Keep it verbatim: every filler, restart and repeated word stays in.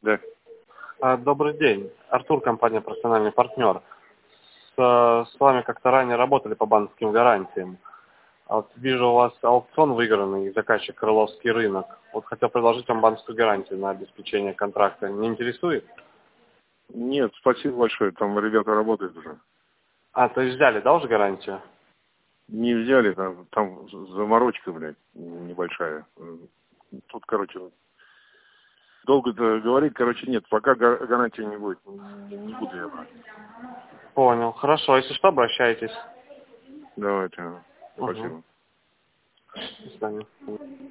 Да. А, Добрый день. Артур, компания «Профессиональный партнер». С, э, с вами как-то ранее работали по банковским гарантиям. А вот вижу, у вас аукцион выигранный, заказчик Крыловский рынок. Вот хотел предложить вам банковскую гарантию на обеспечение контракта. Не интересует? Нет, спасибо большое, там ребята работают уже. А, то есть взяли, да, уже гарантию? Не взяли, там, там заморочка, блядь, небольшая. Тут, короче, долго-то говорить, короче, нет, пока га- гарантии не будет, не, не буду я брать. Понял. Хорошо. Если что, обращайтесь. Давайте, Угу. спасибо. До свидания.